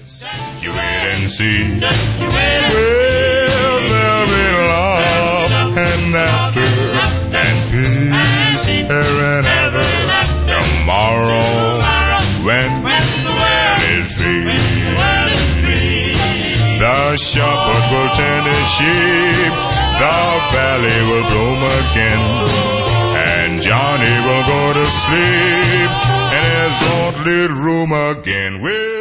You wait and see. Well, there'll be love and laughter and peace here and ever. Tomorrow, when the world is free, the shepherd will tend his sheep, the valley will bloom again, and Johnny will go to sleep in his own little room again.